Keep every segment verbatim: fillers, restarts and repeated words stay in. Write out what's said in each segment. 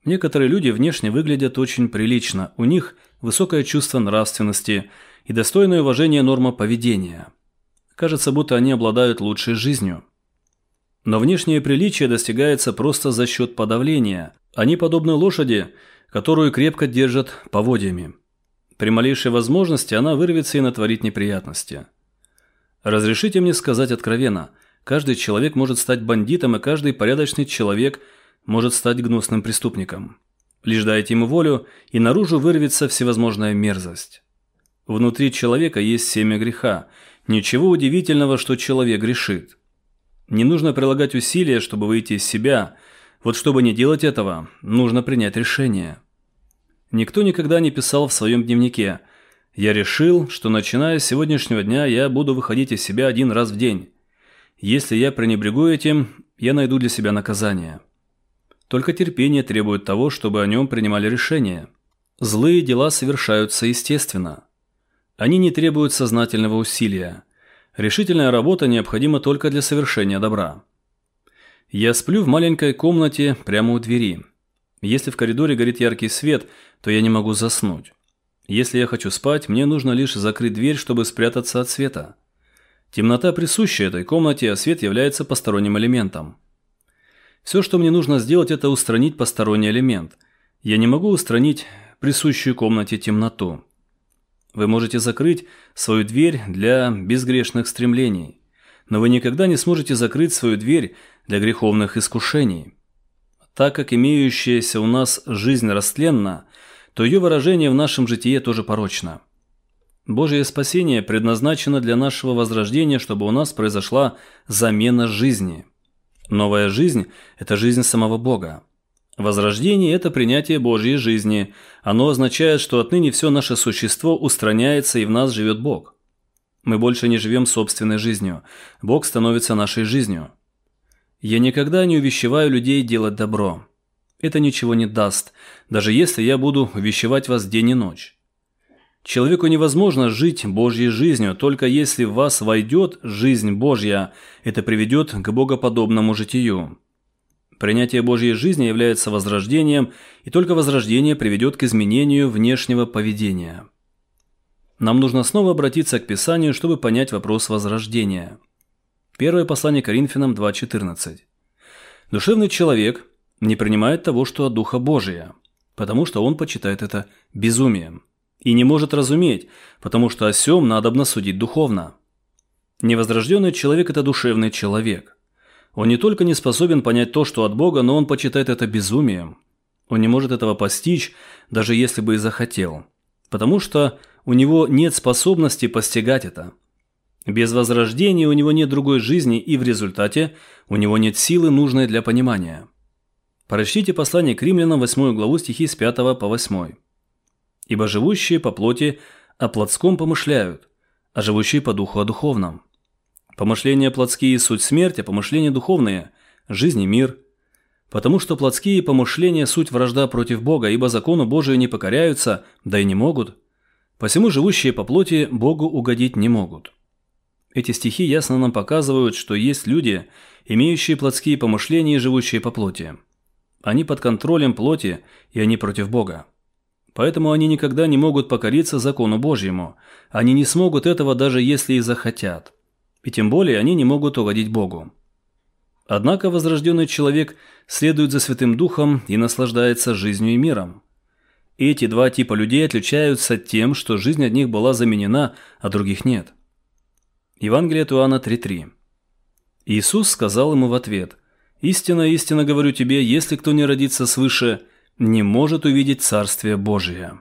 Некоторые люди внешне выглядят очень прилично, у них высокое чувство нравственности и достойное уважение норма поведения. Кажется, будто они обладают лучшей жизнью. Но внешнее приличие достигается просто за счет подавления. Они подобны лошади, которую крепко держат поводьями. При малейшей возможности она вырвется и натворит неприятности. Разрешите мне сказать откровенно, каждый человек может стать бандитом, и каждый порядочный человек может стать гнусным преступником. Лишь дайте ему волю, и наружу вырвется всевозможная мерзость. Внутри человека есть семя греха. Ничего удивительного, что человек грешит. Не нужно прилагать усилия, чтобы выйти из себя. Вот чтобы не делать этого, нужно принять решение. Никто никогда не писал в своем дневнике: «Я решил, что начиная с сегодняшнего дня я буду выходить из себя один раз в день. Если я пренебрегу этим, я найду для себя наказание». Только терпение требует того, чтобы о нем принимали решение. Злые дела совершаются естественно. Они не требуют сознательного усилия. Решительная работа необходима только для совершения добра. Я сплю в маленькой комнате прямо у двери. Если в коридоре горит яркий свет, то я не могу заснуть. Если я хочу спать, мне нужно лишь закрыть дверь, чтобы спрятаться от света. Темнота присуща этой комнате, а свет является посторонним элементом. Все, что мне нужно сделать, это устранить посторонний элемент. Я не могу устранить присущую комнате темноту. Вы можете закрыть свою дверь для безгрешных стремлений, но вы никогда не сможете закрыть свою дверь для греховных искушений. Так как имеющаяся у нас жизнь растленна, то ее выражение в нашем житии тоже порочно. Божье спасение предназначено для нашего возрождения, чтобы у нас произошла замена жизни. Новая жизнь – это жизнь самого Бога. Возрождение – это принятие Божьей жизни. Оно означает, что отныне все наше существо устраняется, и в нас живет Бог. Мы больше не живем собственной жизнью. Бог становится нашей жизнью. Я никогда не увещеваю людей делать добро. Это ничего не даст, даже если я буду увещевать вас день и ночь. Человеку невозможно жить Божьей жизнью, только если в вас войдет жизнь Божья, это приведет к богоподобному житию. Принятие Божьей жизни является возрождением, и только возрождение приведет к изменению внешнего поведения. Нам нужно снова обратиться к Писанию, чтобы понять вопрос возрождения. Первое послание Коринфянам два четырнадцать. Душевный человек не принимает того, что от Духа Божия, потому что он почитает это безумием, и не может разуметь, потому что о сем надобно судить духовно. Невозрожденный человек – это душевный человек. Он не только не способен понять то, что от Бога, но он почитает это безумием. Он не может этого постичь, даже если бы и захотел, потому что у него нет способности постигать это. Без возрождения у него нет другой жизни, и в результате у него нет силы, нужной для понимания. Прочтите послание к Римлянам, восьмую главу, стихи с пятого по восьмой. «Ибо живущие по плоти о плотском помышляют, а живущие по духу о духовном. Помышления плотские – суть смерть, а помышления духовные – жизнь и мир. Потому что плотские помышления – суть вражда против Бога, ибо закону Божию не покоряются, да и не могут. Посему живущие по плоти Богу угодить не могут». Эти стихи ясно нам показывают, что есть люди, имеющие плотские помышления и живущие по плоти. Они под контролем плоти, и они против Бога. Поэтому они никогда не могут покориться закону Божьему. Они не смогут этого, даже если и захотят. И тем более они не могут угодить Богу. Однако возрожденный человек следует за Святым Духом и наслаждается жизнью и миром. Эти два типа людей отличаются тем, что жизнь от них была заменена, а других нет. Евангелие от Иоанна три три. Иисус сказал ему в ответ: «Истинно, истинно говорю тебе, если кто не родится свыше, не может увидеть Царствие Божие».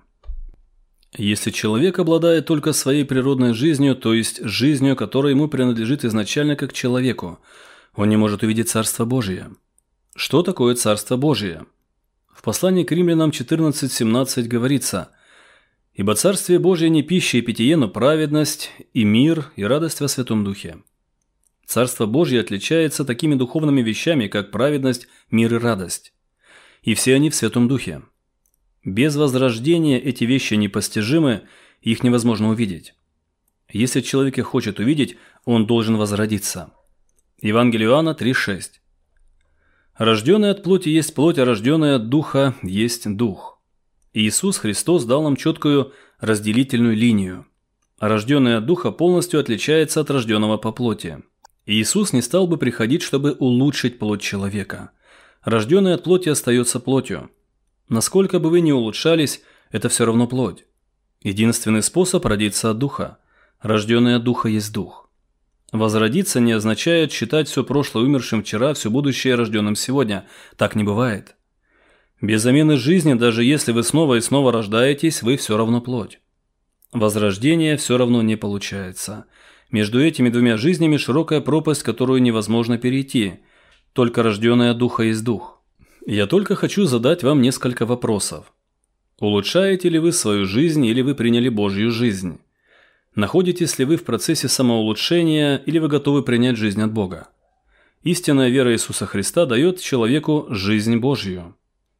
Если человек обладает только своей природной жизнью, то есть жизнью, которая ему принадлежит изначально как человеку, он не может увидеть Царство Божие. Что такое Царство Божие? В послании к Римлянам четырнадцать семнадцать говорится: «Ибо Царствие Божие не пища и питье, но праведность, и мир, и радость во Святом Духе». Царство Божье отличается такими духовными вещами, как праведность, мир и радость. И все они в Святом Духе. Без возрождения эти вещи непостижимы, их невозможно увидеть. Если человек их хочет увидеть, он должен возродиться. Евангелие Иоанна три шесть. Рожденный от плоти есть плоть, а рожденный от духа есть дух. Иисус Христос дал нам четкую разделительную линию. А рожденный от духа полностью отличается от рожденного по плоти. Иисус не стал бы приходить, чтобы улучшить плоть человека. Рожденный от плоти остается плотью. Насколько бы вы ни улучшались, это все равно плоть. Единственный способ родиться от духа. Рожденный от духа есть дух. Возродиться не означает считать все прошлое умершим вчера, все будущее рожденным сегодня. Так не бывает. Без замены жизни, даже если вы снова и снова рождаетесь, вы все равно плоть. Возрождение все равно не получается. Между этими двумя жизнями широкая пропасть, которую невозможно перейти. Только рожденный от духа есть дух. Я только хочу задать вам несколько вопросов. Улучшаете ли вы свою жизнь или вы приняли Божью жизнь? Находитесь ли вы в процессе самоулучшения или вы готовы принять жизнь от Бога? Истинная вера Иисуса Христа дает человеку жизнь Божью.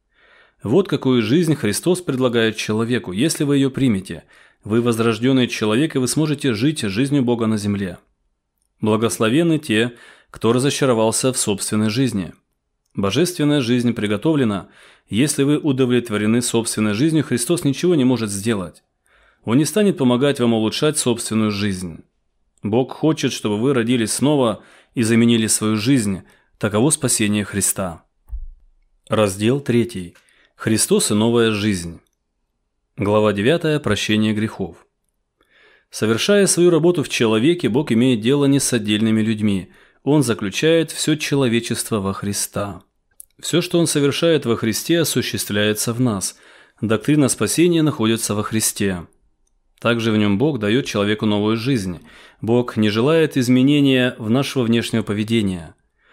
Вот какую жизнь Христос предлагает человеку. Если вы ее примете, вы возрожденный человек, и вы сможете жить жизнью Бога на земле. Благословенны те, кто разочаровался в собственной жизни. Божественная жизнь приготовлена. Если вы удовлетворены собственной жизнью, Христос ничего не может сделать. Он не станет помогать вам улучшать собственную жизнь. Бог хочет, чтобы вы родились снова и заменили свою жизнь. Таково спасение Христа. Раздел третий. Христос и новая жизнь. Глава девятая. Прощение грехов. Совершая свою работу в человеке, Бог имеет дело не с отдельными людьми. Он заключает все человечество во Христа. Все, что Он совершает во Христе, осуществляется в нас. Доктрина спасения находится во Христе. Также в нем Бог дает человеку новую жизнь. Бог не желает изменения в нашего внешнего поведения.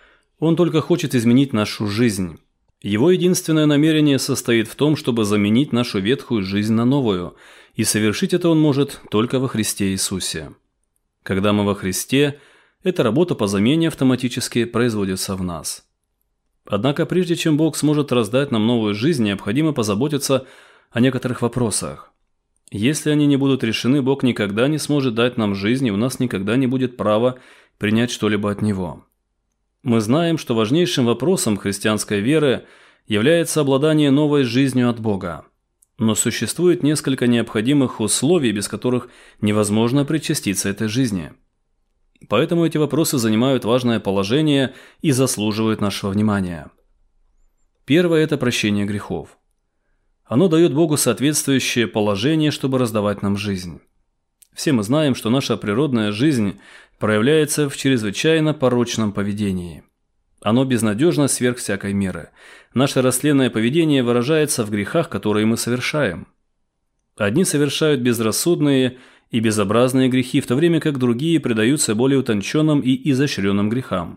Он только хочет изменить нашу жизнь. Его единственное намерение состоит в том, чтобы заменить нашу ветхую жизнь на новую, и совершить это Он может только во Христе Иисусе. Когда мы во Христе, эта работа по замене автоматически производится в нас. Однако прежде чем Бог сможет раздать нам новую жизнь, необходимо позаботиться о некоторых вопросах. Если они не будут решены, Бог никогда не сможет дать нам жизнь, и у нас никогда не будет права принять что-либо от Него. Мы знаем, что важнейшим вопросом христианской веры является обладание новой жизнью от Бога. Но существует несколько необходимых условий, без которых невозможно причаститься этой жизни. Поэтому эти вопросы занимают важное положение и заслуживают нашего внимания. Первое – это прощение грехов. Оно дает Богу соответствующее положение, чтобы раздавать нам жизнь. Все мы знаем, что наша природная жизнь проявляется в чрезвычайно порочном поведении. Оно безнадежно сверх всякой меры. Наше растленное поведение выражается в грехах, которые мы совершаем. Одни совершают безрассудные и безобразные грехи, в то время как другие предаются более утонченным и изощренным грехам.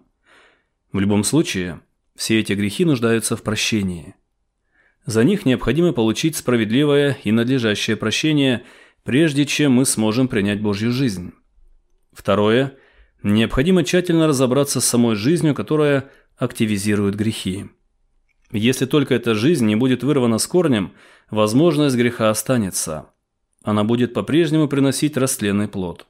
В любом случае, все эти грехи нуждаются в прощении. За них необходимо получить справедливое и надлежащее прощение, прежде чем мы сможем принять Божью жизнь. Второе. Необходимо тщательно разобраться с самой жизнью, которая активизирует грехи. Если только эта жизнь не будет вырвана с корнем, возможность греха останется. Она будет по-прежнему приносить растленный плод.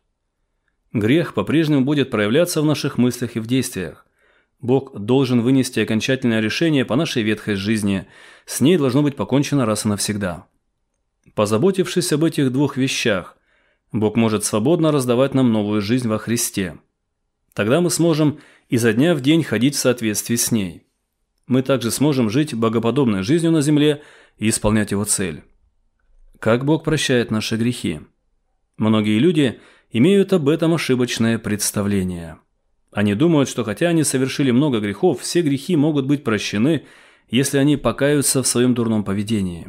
Грех по-прежнему будет проявляться в наших мыслях и в действиях. Бог должен вынести окончательное решение по нашей ветхой жизни. С ней должно быть покончено раз и навсегда. Позаботившись об этих двух вещах, Бог может свободно раздавать нам новую жизнь во Христе. Тогда мы сможем изо дня в день ходить в соответствии с ней. Мы также сможем жить богоподобной жизнью на земле и исполнять Его цель. Как Бог прощает наши грехи? Многие люди имеют об этом ошибочное представление. Они думают, что хотя они совершили много грехов, все грехи могут быть прощены, если они покаются в своем дурном поведении.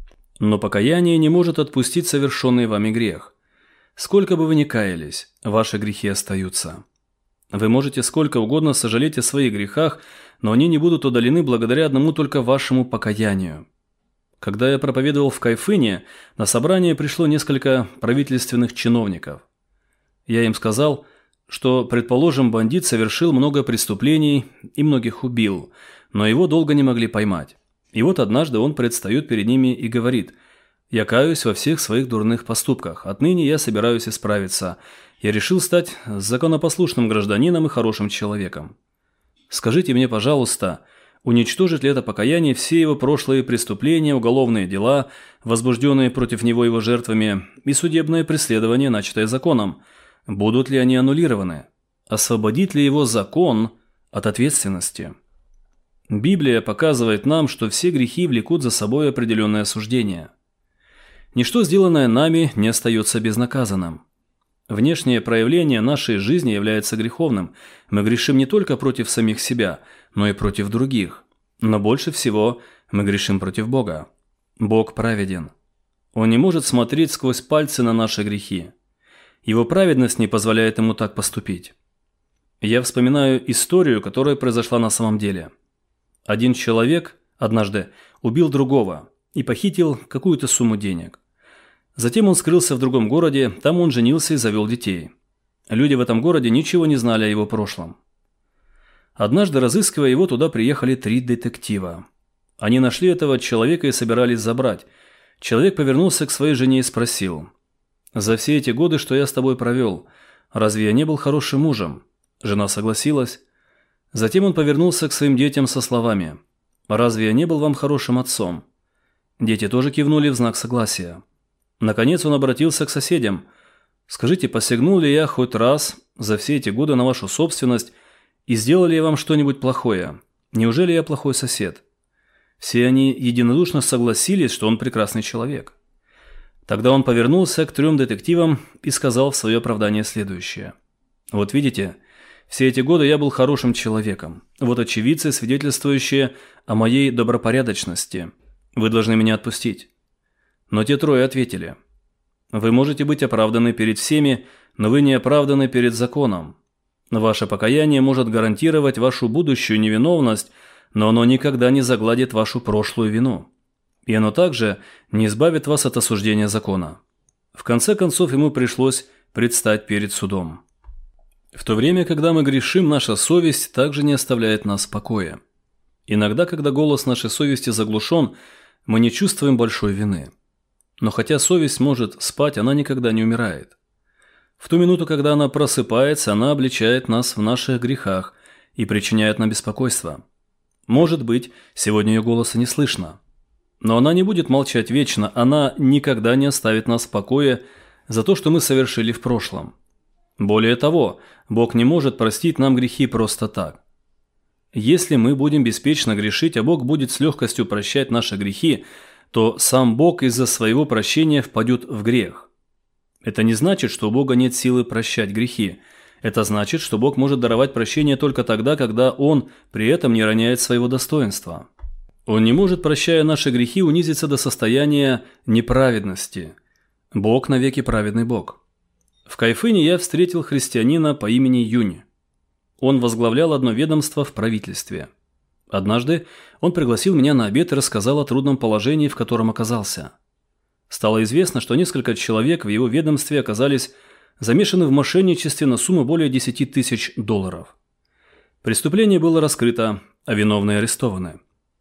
Но покаяние не может отпустить совершенный вами грех. Сколько бы вы ни каялись, ваши грехи остаются. Вы можете сколько угодно сожалеть о своих грехах, но они не будут удалены благодаря одному только вашему покаянию. Когда я проповедовал в Кайфыне, на собрание пришло несколько правительственных чиновников. Я им сказал, что, предположим, бандит совершил много преступлений и многих убил, но его долго не могли поймать. И вот однажды он предстает перед ними и говорит: «Я каюсь во всех своих дурных поступках. Отныне я собираюсь исправиться. Я решил стать законопослушным гражданином и хорошим человеком. Скажите мне, пожалуйста, Уничтожит ли это покаяние все его прошлые преступления, уголовные дела, возбужденные против него его жертвами, и судебное преследование, начатое законом? Будут ли они аннулированы? Освободит ли его закон от ответственности? Библия показывает нам, что все грехи влекут за собой определенное осуждение. Ничто, сделанное нами, не остается безнаказанным. Внешнее проявление нашей жизни является греховным. Мы грешим не только против самих себя, но и против других. Но больше всего мы грешим против Бога. Бог праведен. Он не может смотреть сквозь пальцы на наши грехи. Его праведность не позволяет ему так поступить. Я вспоминаю историю, которая произошла на самом деле. Один человек однажды убил другого и похитил какую-то сумму денег. Затем он скрылся в другом городе, там он женился и завел детей. Люди в этом городе ничего не знали о его прошлом. Однажды, разыскивая его, туда приехали три детектива. Они нашли этого человека и собирались забрать. Человек повернулся к своей жене и спросил: «За все эти годы, что я с тобой провел, разве я не был хорошим мужем?» Жена согласилась. Затем он повернулся к своим детям со словами: «Разве я не был вам хорошим отцом?» Дети тоже кивнули в знак согласия. Наконец он обратился к соседям: «Скажите, посягнул ли я хоть раз за все эти годы на вашу собственность и сделал ли я вам что-нибудь плохое? Неужели я плохой сосед?» Все они единодушно согласились, что он прекрасный человек. Тогда он повернулся к трем детективам и сказал в свое оправдание следующее: «Вот видите, все эти годы я был хорошим человеком. Вот очевидцы, свидетельствующие о моей добропорядочности. Вы должны меня отпустить». Но те трое ответили: «Вы можете быть оправданы перед всеми, но вы не оправданы перед законом. Ваше покаяние может гарантировать вашу будущую невиновность, но оно никогда не загладит вашу прошлую вину. И оно также не избавит вас от осуждения закона». В конце концов, ему пришлось предстать перед судом. В то время, когда мы грешим, наша совесть также не оставляет нас в покое. Иногда, когда голос нашей совести заглушен, мы не чувствуем большой вины. Но хотя совесть может спать, она никогда не умирает. В ту минуту, когда она просыпается, она обличает нас в наших грехах и причиняет нам беспокойство. Может быть, сегодня ее голоса не слышно. Но она не будет молчать вечно, она никогда не оставит нас в покое за то, что мы совершили в прошлом. Более того, Бог не может простить нам грехи просто так. Если мы будем беспечно грешить, а Бог будет с легкостью прощать наши грехи, то сам Бог из-за своего прощения впадет в грех. Это не значит, что у Бога нет силы прощать грехи. Это значит, что Бог может даровать прощение только тогда, когда Он при этом не роняет своего достоинства. Он не может, прощая наши грехи, унизиться до состояния неправедности. Бог навеки праведный Бог. В Кайфыне я встретил христианина по имени Юнь. Он возглавлял одно ведомство в правительстве. Однажды он пригласил меня на обед и рассказал о трудном положении, в котором оказался. Стало известно, что несколько человек в его ведомстве оказались замешаны в мошенничестве на сумму более десяти тысяч долларов. Преступление было раскрыто, а виновные арестованы.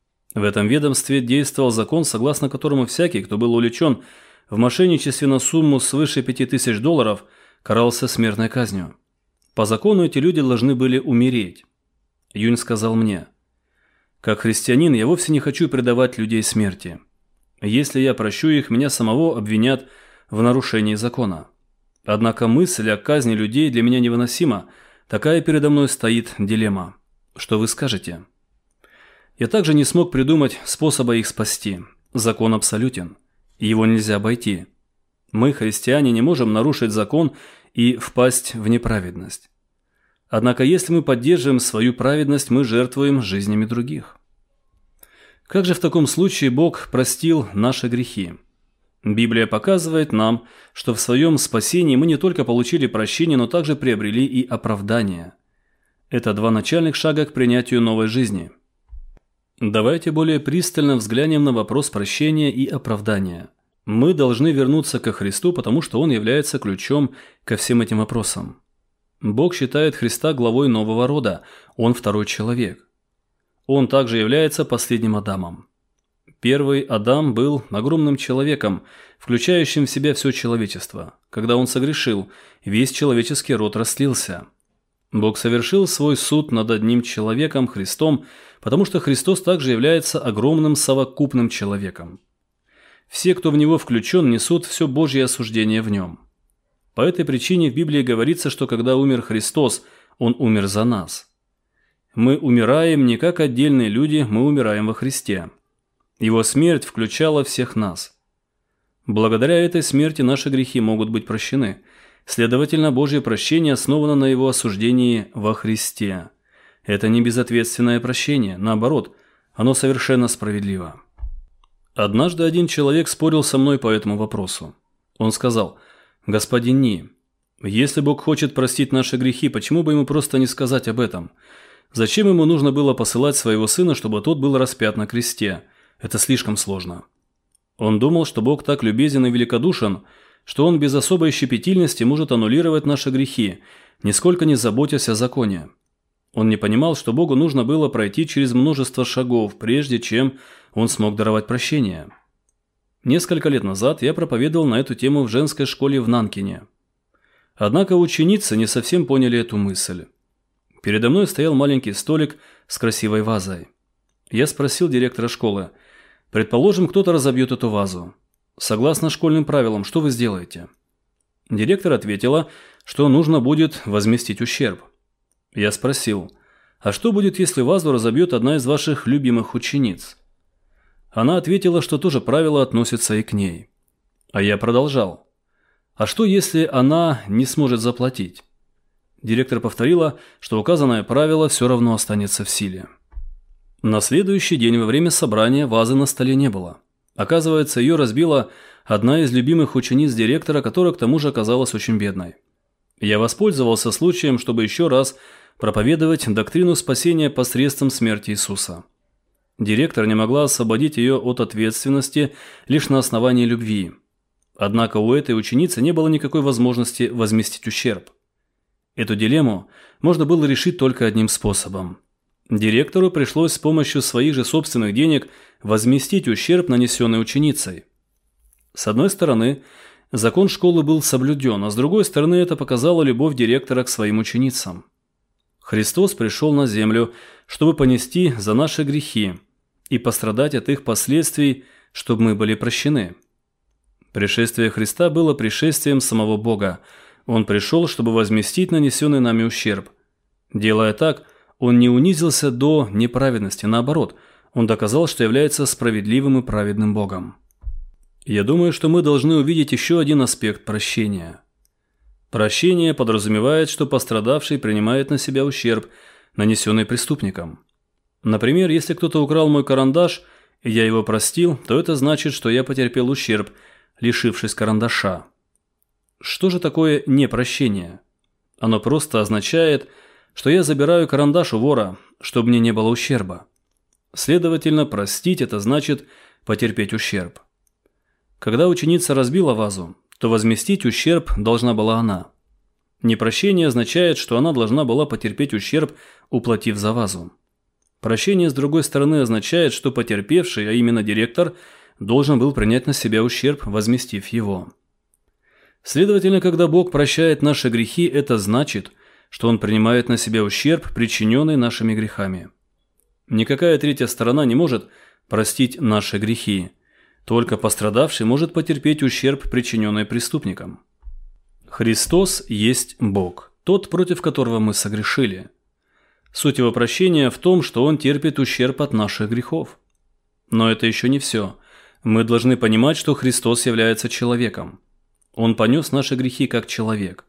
В этом ведомстве действовал закон, согласно которому всякий, кто был увлечен в мошенничестве на сумму свыше пяти тысяч долларов, карался смертной казнью. По закону эти люди должны были умереть. Юнь сказал мне: «Как христианин я вовсе не хочу предавать людей смерти. Если я прощу их, меня самого обвинят в нарушении закона. Однако мысль о казни людей для меня невыносима. Такая передо мной стоит дилемма. Что вы скажете?» Я также не смог придумать способа их спасти. Закон абсолютен. Его нельзя обойти. Мы, христиане, не можем нарушить закон и впасть в неправедность. Однако, если мы поддерживаем свою праведность, мы жертвуем жизнями других. Как же в таком случае Бог простил наши грехи? Библия показывает нам, что в своем спасении мы не только получили прощение, но также приобрели и оправдание. Это два начальных шага к принятию новой жизни. Давайте более пристально взглянем на вопрос прощения и оправдания. Мы должны вернуться ко Христу, потому что Он является ключом ко всем этим вопросам. Бог считает Христа главой нового рода, Он второй человек. Он также является последним Адамом. Первый Адам был огромным человеком, включающим в себя все человечество. Когда он согрешил, весь человеческий род растлился. Бог совершил свой суд над одним человеком, Христом, потому что Христос также является огромным совокупным человеком. Все, кто в него включен, несут все Божье осуждение в нем. По этой причине в Библии говорится, что когда умер Христос, Он умер за нас. Мы умираем не как отдельные люди, мы умираем во Христе. Его смерть включала всех нас. Благодаря этой смерти наши грехи могут быть прощены. Следовательно, Божье прощение основано на Его осуждении во Христе. Это не безответственное прощение, наоборот, оно совершенно справедливо. Однажды один человек спорил со мной по этому вопросу. Он сказал: «Господин Ни, если Бог хочет простить наши грехи, почему бы Ему просто не сказать об этом? Зачем Ему нужно было посылать Своего Сына, чтобы Тот был распят на кресте? Это слишком сложно». Он думал, что Бог так любезен и великодушен, что Он без особой щепетильности может аннулировать наши грехи, нисколько не заботясь о законе. Он не понимал, что Богу нужно было пройти через множество шагов, прежде чем Он смог даровать прощение. Несколько лет назад я проповедовал на эту тему в женской школе в Нанкине. Однако ученицы не совсем поняли эту мысль. Передо мной стоял маленький столик с красивой вазой. Я спросил директора школы: «Предположим, кто-то разобьет эту вазу. Согласно школьным правилам, что вы сделаете?» Директор ответила, что нужно будет возместить ущерб. Я спросил: «А что будет, если вазу разобьет одна из ваших любимых учениц?» Она ответила, что тоже правило относится и к ней. А я продолжал: «А что, если она не сможет заплатить?» Директор повторила, что указанное правило все равно останется в силе. На следующий день во время собрания вазы на столе не было. Оказывается, ее разбила одна из любимых учениц директора, которая к тому же оказалась очень бедной. Я воспользовался случаем, чтобы еще раз проповедовать доктрину спасения посредством смерти Иисуса. Директор не могла освободить ее от ответственности лишь на основании любви. Однако у этой ученицы не было никакой возможности возместить ущерб. Эту дилемму можно было решить только одним способом. Директору пришлось с помощью своих же собственных денег возместить ущерб, нанесенный ученицей. С одной стороны, закон школы был соблюден, а с другой стороны, это показало любовь директора к своим ученицам. Христос пришел на землю, чтобы понести за наши грехи и пострадать от их последствий, чтобы мы были прощены. Пришествие Христа было пришествием самого Бога. Он пришел, чтобы возместить нанесенный нами ущерб. Делая так, Он не унизился до неправедности, наоборот, Он доказал, что является справедливым и праведным Богом. Я думаю, что мы должны увидеть еще один аспект прощения. Прощение подразумевает, что пострадавший принимает на себя ущерб, нанесенный преступником. Например, если кто-то украл мой карандаш, и я его простил, то это значит, что я потерпел ущерб, лишившись карандаша. Что же такое непрощение? Оно просто означает, что я забираю карандаш у вора, чтобы мне не было ущерба. Следовательно, простить – это значит потерпеть ущерб. Когда ученица разбила вазу, то возместить ущерб должна была она. Непрощение означает, что она должна была потерпеть ущерб, уплатив за вазу. Прощение, с другой стороны, означает, что потерпевший, а именно директор, должен был принять на себя ущерб, возместив его. Следовательно, когда Бог прощает наши грехи, это значит, что Он принимает на себя ущерб, причиненный нашими грехами. Никакая третья сторона не может простить наши грехи. Только пострадавший может потерпеть ущерб, причиненный преступником. Христос есть Бог, тот, против которого мы согрешили. Суть Его прощения в том, что Он терпит ущерб от наших грехов. Но это еще не все. Мы должны понимать, что Христос является человеком. Он понес наши грехи как человек.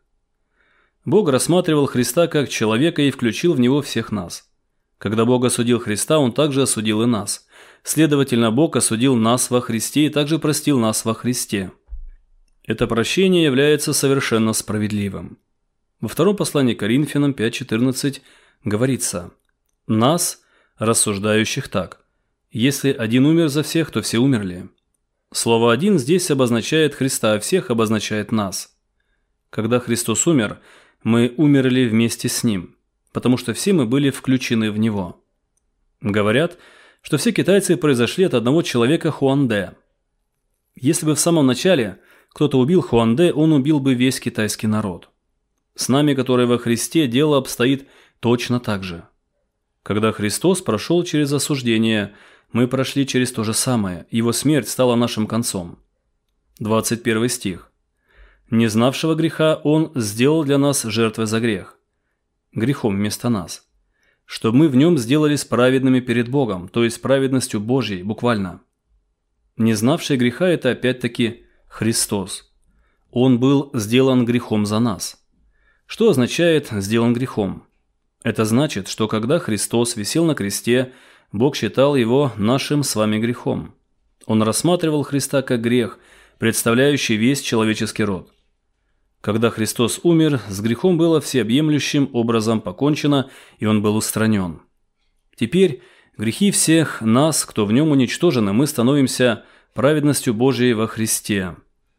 Бог рассматривал Христа как человека и включил в Него всех нас. Когда Бог осудил Христа, Он также осудил и нас. Следовательно, Бог осудил нас во Христе и также простил нас во Христе. Это прощение является совершенно справедливым. Во втором послании к Коринфянам пять четырнадцать говорится: «Нас, рассуждающих так, если один умер за всех, то все умерли». Слово «один» здесь обозначает Христа, а всех обозначает нас. Когда Христос умер, мы умерли вместе с Ним, потому что все мы были включены в Него. Говорят, что все китайцы произошли от одного человека Хуанде. Если бы в самом начале кто-то убил Хуанде, он убил бы весь китайский народ. С нами, которые во Христе, дело обстоит точно так же. Когда Христос прошел через осуждение, мы прошли через то же самое, Его смерть стала нашим концом. двадцать первый стих. «Не знавшего греха Он сделал для нас жертвой за грех». Грехом вместо нас. Чтобы мы в нем сделались праведными перед Богом, то есть праведностью Божьей, буквально. Не знавший греха – это опять-таки Христос. Он был сделан грехом за нас. Что означает «сделан грехом»? Это значит, что когда Христос висел на кресте, Бог считал его нашим с вами грехом. Он рассматривал Христа как грех, представляющий весь человеческий род. Когда Христос умер, с грехом было всеобъемлющим образом покончено, и он был устранен. Теперь грехи всех нас, кто в нем уничтожен, мы становимся праведностью Божией во Христе.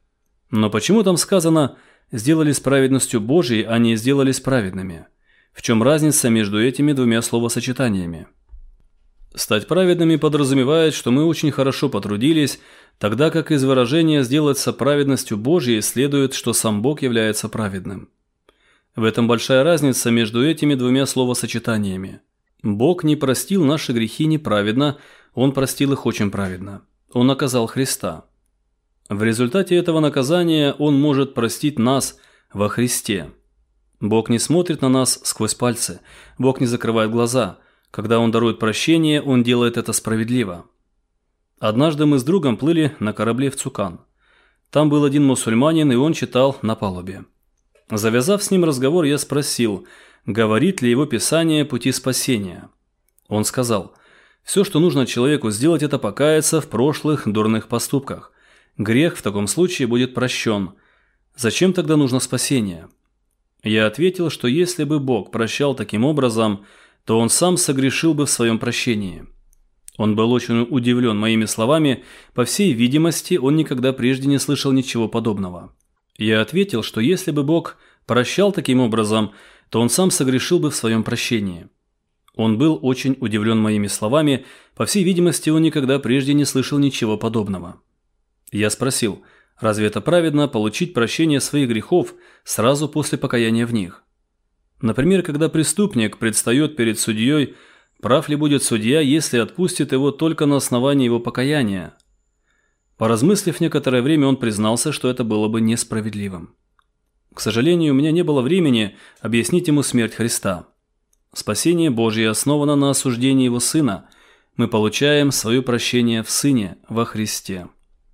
Но почему там сказано «сделались праведностью Божией», а не «сделались праведными»? В чем разница между этими двумя словосочетаниями? Стать праведными подразумевает, что мы очень хорошо потрудились, тогда как из выражения «сделаться праведностью Божьей» следует, что сам Бог является праведным. В этом большая разница между этими двумя словосочетаниями. Бог не простил наши грехи неправедно, Он простил их очень праведно. Он наказал Христа. В результате этого наказания Он может простить нас во Христе. Бог не смотрит на нас сквозь пальцы, Бог не закрывает глаза. Когда Он дарует прощение, Он делает это справедливо. Однажды мы с другом плыли на корабле в Цукан. Там был один мусульманин, и он читал на палубе. Завязав с ним разговор, я спросил, говорит ли его Писание пути спасения. Он сказал, все, что нужно человеку сделать, это покаяться в прошлых дурных поступках. Грех в таком случае будет прощен. Зачем тогда нужно спасение? Я ответил, что если бы Бог прощал таким образом, то Он сам согрешил бы в своем прощении. Он был очень удивлен моими словами, по всей видимости, он никогда прежде не слышал ничего подобного. Я ответил, что если бы Бог прощал таким образом, то Он сам согрешил бы в своем прощении. Он был очень удивлен моими словами, по всей видимости, он никогда прежде не слышал ничего подобного. Я спросил, разве это праведно получить прощение своих грехов сразу после покаяния в них? Например, когда преступник предстает перед судьей, прав ли будет судья, если отпустит его только на основании его покаяния? Поразмыслив некоторое время, он признался, что это было бы несправедливым. К сожалению, у меня не было времени объяснить ему смерть Христа. Спасение Божье основано на осуждении Его Сына. Мы получаем свое прощение в Сыне, во Христе.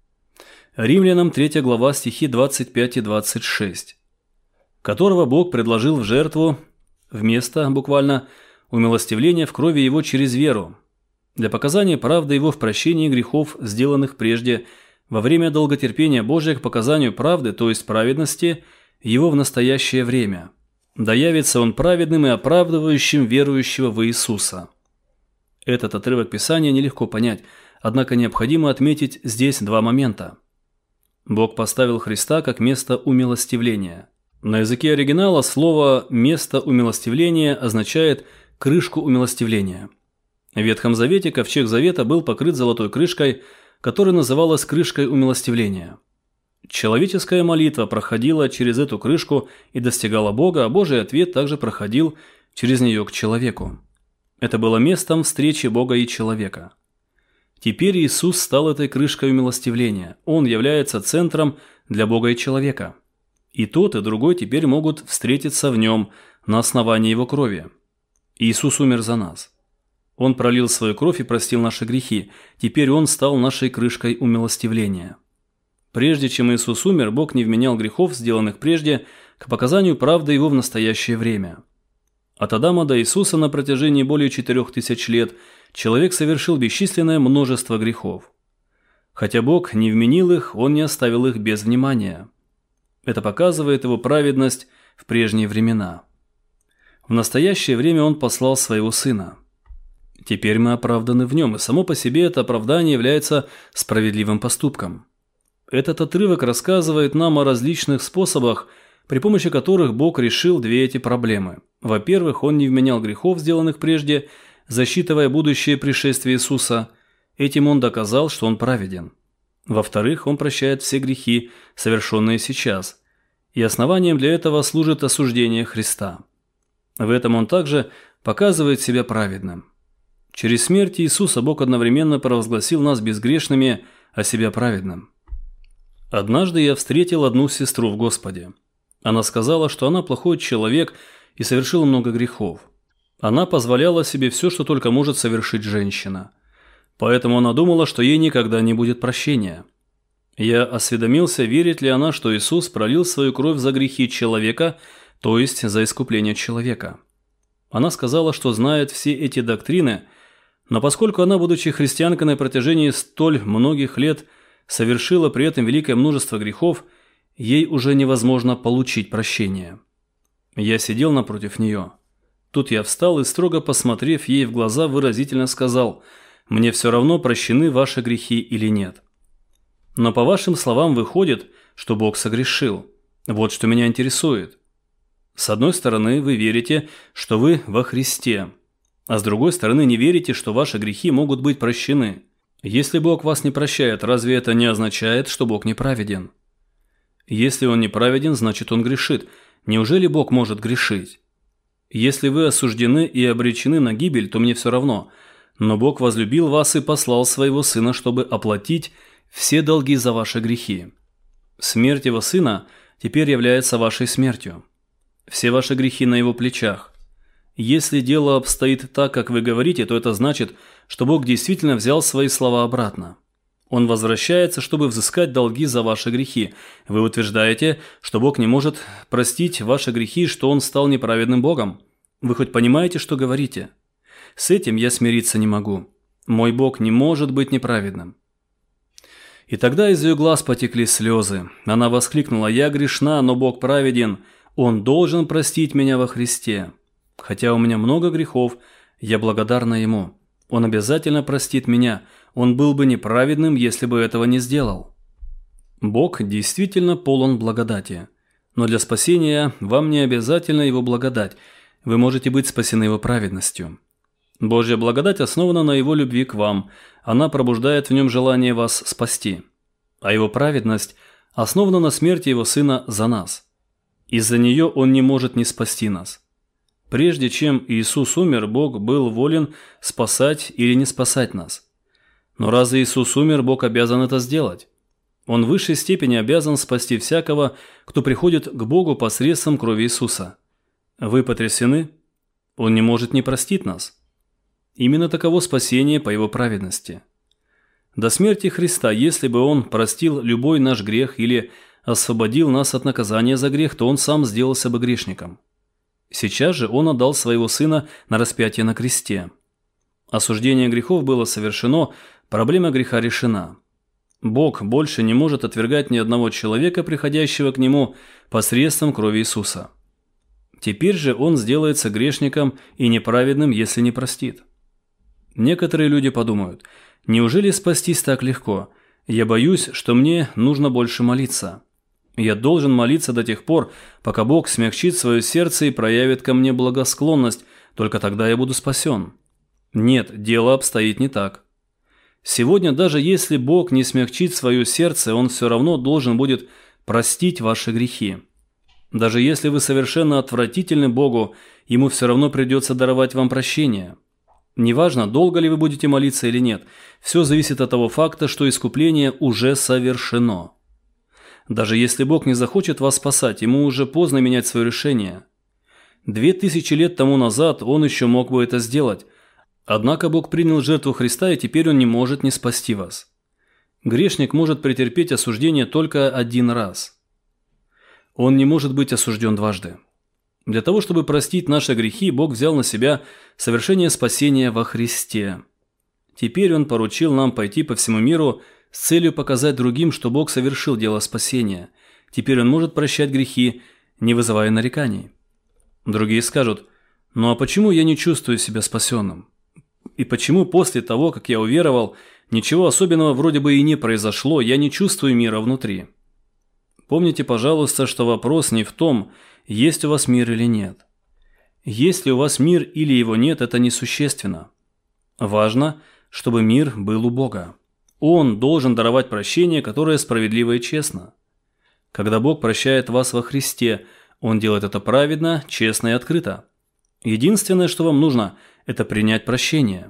Римлянам третья глава, стихи двадцать пять и двадцать шесть. Которого Бог предложил в жертву, вместо, буквально, умилостивления в крови Его через веру, для показания правды Его в прощении грехов, сделанных прежде, во время долготерпения Божия к показанию правды, то есть праведности, Его в настоящее время. Да явится Он праведным и оправдывающим верующего в Иисуса. Этот отрывок Писания нелегко понять, однако необходимо отметить здесь два момента. Бог поставил Христа как место умилостивления. На языке оригинала слово «место умилостивления» означает «крышку умилостивления». В Ветхом Завете ковчег Завета был покрыт золотой крышкой, которая называлась крышкой умилостивления. Человеческая молитва проходила через эту крышку и достигала Бога, а Божий ответ также проходил через нее к человеку. Это было местом встречи Бога и человека. Теперь Иисус стал этой крышкой умилостивления. Он является центром для Бога и человека. И тот, и другой теперь могут встретиться в нем на основании Его крови. Иисус умер за нас. Он пролил свою кровь и простил наши грехи. Теперь Он стал нашей крышкой умилостивления. Прежде чем Иисус умер, Бог не вменял грехов, сделанных прежде, к показанию правды Его в настоящее время. От Адама до Иисуса на протяжении более четырех тысяч лет человек совершил бесчисленное множество грехов. Хотя Бог не вменил их, Он не оставил их без внимания. Это показывает Его праведность в прежние времена. В настоящее время Он послал Своего Сына. Теперь мы оправданы в Нем, и само по себе это оправдание является справедливым поступком. Этот отрывок рассказывает нам о различных способах, при помощи которых Бог решил две эти проблемы. Во-первых, Он не вменял грехов, сделанных прежде, засчитывая будущее пришествие Иисуса. Этим Он доказал, что Он праведен. Во-вторых, Он прощает все грехи, совершенные сейчас. И основанием для этого служит осуждение Христа. В этом Он также показывает себя праведным. Через смерть Иисуса Бог одновременно провозгласил нас безгрешными, а себя праведным. Однажды я встретил одну сестру в Господе. Она сказала, что она плохой человек и совершила много грехов. Она позволяла себе все, что только может совершить женщина. Поэтому она думала, что ей никогда не будет прощения. Я осведомился, верит ли она, что Иисус пролил свою кровь за грехи человека, то есть за искупление человека. Она сказала, что знает все эти доктрины, но поскольку она, будучи христианкой на протяжении столь многих лет, совершила при этом великое множество грехов, ей уже невозможно получить прощение. Я сидел напротив нее. Тут я встал и, строго посмотрев ей в глаза, выразительно сказал: «Мне все равно, прощены ваши грехи или нет. Но по вашим словам выходит, что Бог согрешил. Вот что меня интересует. С одной стороны, вы верите, что вы во Христе, а с другой стороны, не верите, что ваши грехи могут быть прощены. Если Бог вас не прощает, разве это не означает, что Бог неправеден? Если Он неправеден, значит Он грешит. Неужели Бог может грешить? Если вы осуждены и обречены на гибель, то мне все равно. Но Бог возлюбил вас и послал Своего Сына, чтобы оплатить все долги за ваши грехи. Смерть Его Сына теперь является вашей смертью. Все ваши грехи на Его плечах. Если дело обстоит так, как вы говорите, то это значит, что Бог действительно взял свои слова обратно. Он возвращается, чтобы взыскать долги за ваши грехи. Вы утверждаете, что Бог не может простить ваши грехи, что Он стал неправедным Богом. Вы хоть понимаете, что говорите? С этим я смириться не могу. Мой Бог не может быть неправедным». И тогда из ее глаз потекли слезы. Она воскликнула: «Я грешна, но Бог праведен. Он должен простить меня во Христе. Хотя у меня много грехов, я благодарна Ему. Он обязательно простит меня. Он был бы неправедным, если бы этого не сделал». Бог действительно полон благодати. Но для спасения вам не обязательно Его благодать. Вы можете быть спасены Его праведностью. Божья благодать основана на Его любви к вам. Она пробуждает в нем желание вас спасти. А Его праведность основана на смерти Его Сына за нас. Из-за нее Он не может не спасти нас. Прежде чем Иисус умер, Бог был волен спасать или не спасать нас. Но раз Иисус умер, Бог обязан это сделать. Он в высшей степени обязан спасти всякого, кто приходит к Богу посредством крови Иисуса. Вы потрясены? Он не может не простить нас. Именно таково спасение по Его праведности. До смерти Христа, если бы Он простил любой наш грех или освободил нас от наказания за грех, то Он сам сделался бы грешником. Сейчас же Он отдал Своего Сына на распятие на кресте. Осуждение грехов было совершено, проблема греха решена. Бог больше не может отвергать ни одного человека, приходящего к Нему посредством крови Иисуса. Теперь же Он сделается грешником и неправедным, если не простит. Некоторые люди подумают: неужели спастись так легко? Я боюсь, что мне нужно больше молиться. Я должен молиться до тех пор, пока Бог смягчит свое сердце и проявит ко мне благосклонность, только тогда я буду спасен. Нет, дело обстоит не так. Сегодня, даже если Бог не смягчит свое сердце, Он все равно должен будет простить ваши грехи. Даже если вы совершенно отвратительны Богу, Ему все равно придется даровать вам прощение. Неважно, долго ли вы будете молиться или нет, все зависит от того факта, что искупление уже совершено. Даже если Бог не захочет вас спасать, Ему уже поздно менять свое решение. Две тысячи лет тому назад Он еще мог бы это сделать, однако Бог принял жертву Христа, и теперь Он не может не спасти вас. Грешник может претерпеть осуждение только один раз. Он не может быть осужден дважды. Для того, чтобы простить наши грехи, Бог взял на себя совершение спасения во Христе. Теперь Он поручил нам пойти по всему миру с целью показать другим, что Бог совершил дело спасения. Теперь Он может прощать грехи, не вызывая нареканий. Другие скажут: «Ну а почему я не чувствую себя спасенным? И почему после того, как я уверовал, ничего особенного вроде бы и не произошло, я не чувствую мира внутри?» Помните, пожалуйста, что вопрос не в том, есть у вас мир или нет. Есть ли у вас мир или его нет, это несущественно. Важно, чтобы мир был у Бога. Он должен даровать прощение, которое справедливо и честно. Когда Бог прощает вас во Христе, Он делает это праведно, честно и открыто. Единственное, что вам нужно, это принять прощение.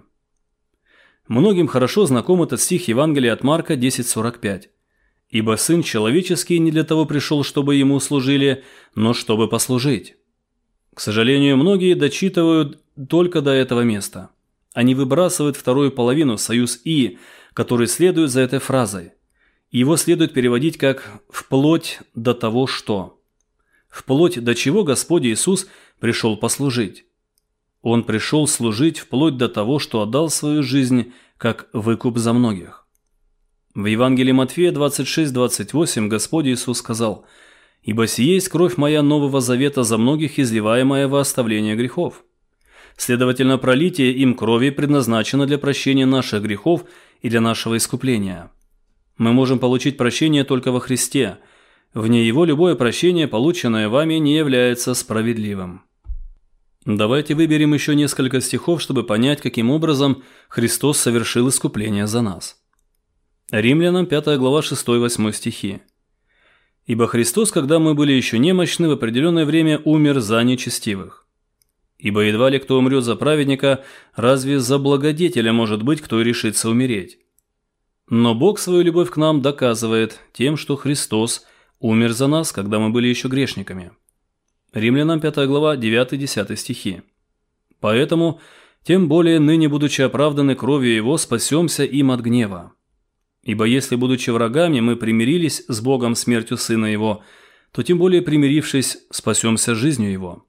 Многим хорошо знаком этот стих Евангелия от Марка десять сорок пять. «Ибо Сын Человеческий не для того пришел, чтобы Ему служили, но чтобы послужить». К сожалению, многие дочитывают только до этого места. Они выбрасывают вторую половину, союз «и», который следует за этой фразой. Его следует переводить как «вплоть до того, что». Вплоть до чего Господь Иисус пришел послужить. Он пришел служить вплоть до того, что отдал свою жизнь как выкуп за многих. В Евангелии Матфея двадцать шесть двадцать восемь Господь Иисус сказал: «Ибо сие есть кровь моя нового завета за многих, изливаемая во оставление грехов». Следовательно, пролитие им крови предназначено для прощения наших грехов и для нашего искупления. Мы можем получить прощение только во Христе. Вне Его любое прощение, полученное вами, не является справедливым. Давайте выберем еще несколько стихов, чтобы понять, каким образом Христос совершил искупление за нас. Римлянам пятая глава шестой-восьмой стихи. «Ибо Христос, когда мы были еще немощны, в определенное время умер за нечестивых. Ибо едва ли кто умрет за праведника, разве за благодетеля может быть, кто решится умереть? Но Бог свою любовь к нам доказывает тем, что Христос умер за нас, когда мы были еще грешниками». Римлянам пятая глава девятый-десятый стихи. «Поэтому, тем более ныне, будучи оправданы кровью Его, спасемся им от гнева. Ибо если, будучи врагами, мы примирились с Богом смертью Сына Его, то тем более примирившись, спасемся жизнью Его».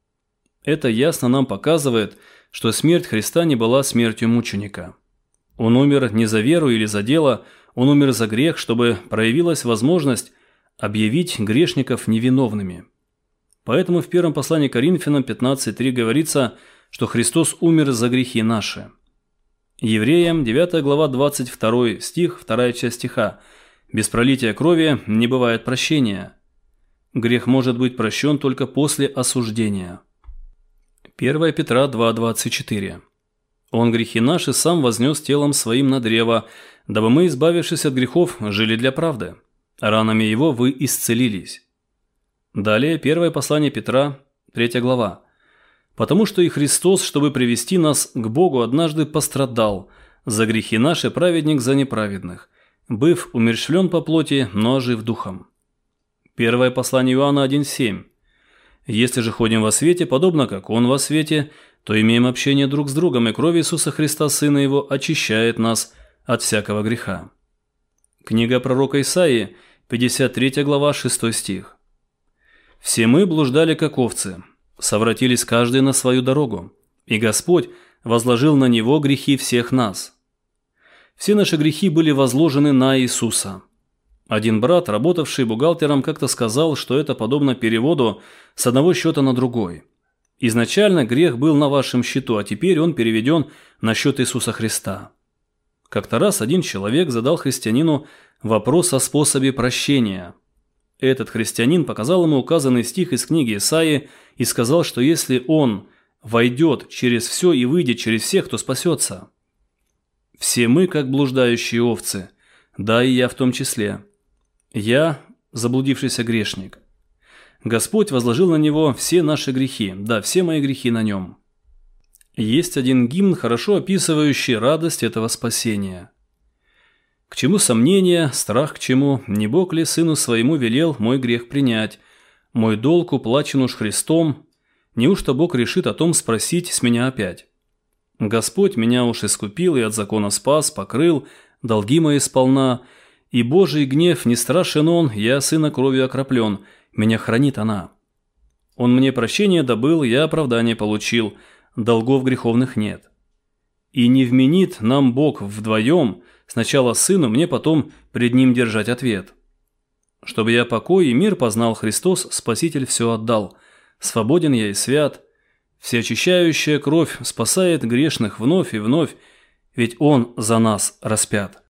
Это ясно нам показывает, что смерть Христа не была смертью мученика. Он умер не за веру или за дело, Он умер за грех, чтобы проявилась возможность объявить грешников невиновными. Поэтому в первом послании к Коринфянам пятнадцать три говорится, что Христос умер за грехи наши. Евреям девятая глава двадцать второй стих, вторая часть стиха. «Без пролития крови не бывает прощения». Грех может быть прощен только после осуждения. первое Петра два двадцать четыре. «Он грехи наши сам вознес телом своим на древо, дабы мы, избавившись от грехов, жили для правды. Ранами Его вы исцелились». Далее первое послание Петра, третья глава. «Потому что и Христос, чтобы привести нас к Богу, однажды пострадал за грехи наши, праведник за неправедных, быв умерщвлен по плоти, но ожив духом». Первое послание Иоанна один семь. «Если же ходим во свете, подобно как Он во свете, то имеем общение друг с другом, и кровь Иисуса Христа, Сына Его, очищает нас от всякого греха». Книга пророка Исаии, пятьдесят третья глава, шестой стих. «Все мы блуждали, как овцы, совратились каждый на свою дорогу, и Господь возложил на Него грехи всех нас». Все наши грехи были возложены на Иисуса. Один брат, работавший бухгалтером, как-то сказал, что это подобно переводу с одного счета на другой. Изначально грех был на вашем счету, а теперь он переведен на счет Иисуса Христа. Как-то раз один человек задал христианину вопрос о способе прощения. Этот христианин показал ему указанный стих из книги Исаии и сказал, что если он войдет через все и выйдет через всех, то спасется. Все мы, как блуждающие овцы, да и я в том числе. Я – заблудившийся грешник. Господь возложил на него все наши грехи, да, все мои грехи на нем. Есть один гимн, хорошо описывающий радость этого спасения. «К чему сомнения, страх к чему? Не Бог ли Сыну Своему велел мой грех принять? Мой долг уплачен уж Христом. Неужто Бог решит о том спросить с меня опять? Господь меня уж искупил и от закона спас, покрыл, долги мои сполна, и Божий гнев не страшен он, я Сына кровью окроплен, меня хранит она. Он мне прощение добыл, я оправдание получил, долгов греховных нет. И не вменит нам Бог вдвоем, сначала Сыну, мне потом пред Ним держать ответ. Чтобы я покой и мир познал, Христос, Спаситель, все отдал. Свободен я и свят. Всеочищающая кровь спасает грешных вновь и вновь, ведь Он за нас распят».